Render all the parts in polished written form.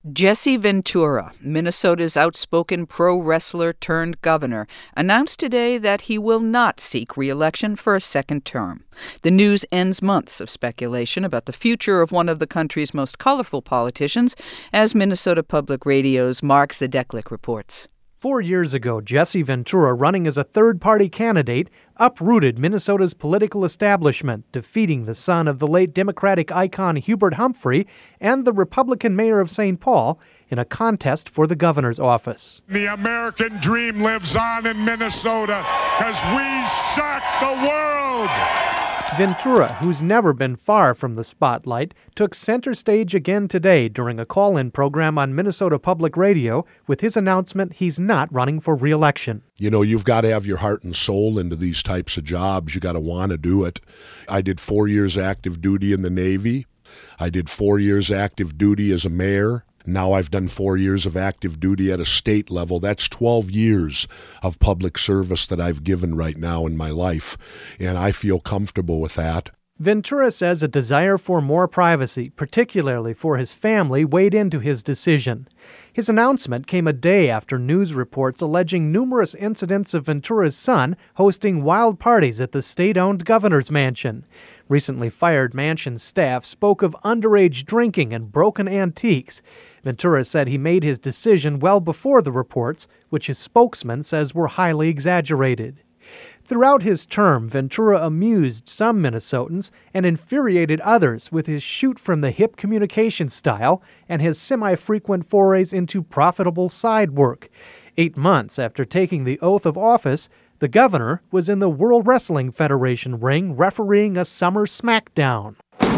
Jesse Ventura, Minnesota's outspoken pro-wrestler turned governor, announced today that he will not seek re-election for a second term. The news ends months of speculation about the future of one of the country's most colorful politicians, as Minnesota Public Radio's Mark Zadeklik reports. 4 years ago, Jesse Ventura, running as a third-party candidate, uprooted Minnesota's political establishment, defeating the son of the late Democratic icon Hubert Humphrey and the Republican mayor of St. Paul in a contest for the governor's office. The American dream lives on in Minnesota because we shock the world. Ventura, who's never been far from the spotlight, took center stage again today during a call-in program on Minnesota Public Radio with his announcement he's not running for re-election. You know, you've got to have your heart and soul into these types of jobs. You got to want to do it. I did 4 years active duty in the Navy. I did 4 years active duty as a mayor. Now I've done 4 years of active duty at a state level. That's 12 years of public service that I've given right now in my life, and I feel comfortable with that. Ventura says a desire for more privacy, particularly for his family, weighed into his decision. His announcement came a day after news reports alleging numerous incidents of Ventura's son hosting wild parties at the state-owned governor's mansion. Recently fired mansion staff spoke of underage drinking and broken antiques. Ventura said he made his decision well before the reports, which his spokesman says were highly exaggerated. Throughout his term, Ventura amused some Minnesotans and infuriated others with his shoot-from-the-hip communication style and his semi-frequent forays into profitable side work. 8 months after taking the oath of office, the governor was in the World Wrestling Federation ring refereeing a summer smackdown.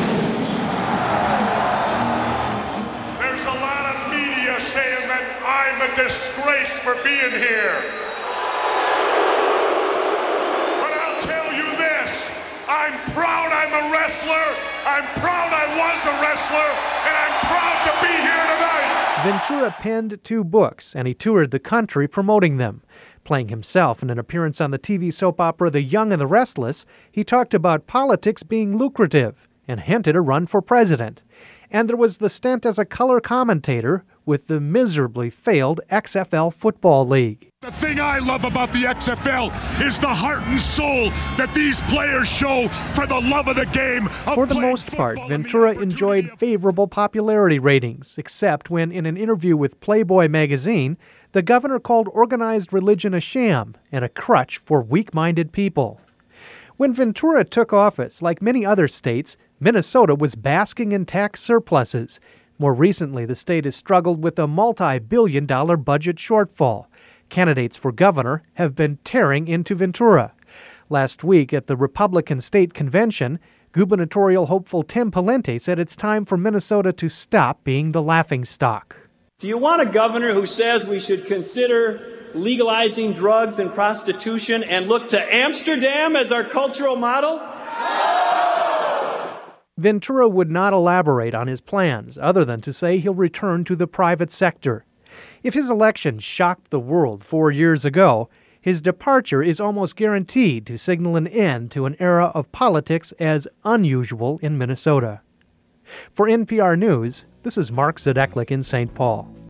There's a lot of media saying that I'm a disgrace for being here. But I'll tell you this, I'm proud I'm a wrestler, I'm proud I was a wrestler, and I'm proud to be here tonight. Ventura penned 2 books, and he toured the country promoting them. Playing himself in an appearance on the TV soap opera The Young and the Restless, he talked about politics being lucrative and hinted a run for president. And there was the stint as a color commentator with the miserably failed XFL Football League. The thing I love about the XFL is the heart and soul that these players show for the love of the game. For the most part, Ventura enjoyed favorable popularity ratings, except when, in an interview with Playboy magazine, the governor called organized religion a sham and a crutch for weak-minded people. When Ventura took office, like many other states, Minnesota was basking in tax surpluses. More recently, the state has struggled with a multi-billion-dollar budget shortfall. Candidates for governor have been tearing into Ventura. Last week at the Republican State Convention, gubernatorial hopeful Tim Pawlenty said it's time for Minnesota to stop being the laughingstock. Do you want a governor who says we should consider legalizing drugs and prostitution and look to Amsterdam as our cultural model? Ventura would not elaborate on his plans, other than to say he'll return to the private sector. If his election shocked the world 4 years ago, his departure is almost guaranteed to signal an end to an era of politics as unusual in Minnesota. For NPR News, this is Mark Zadeklik in St. Paul.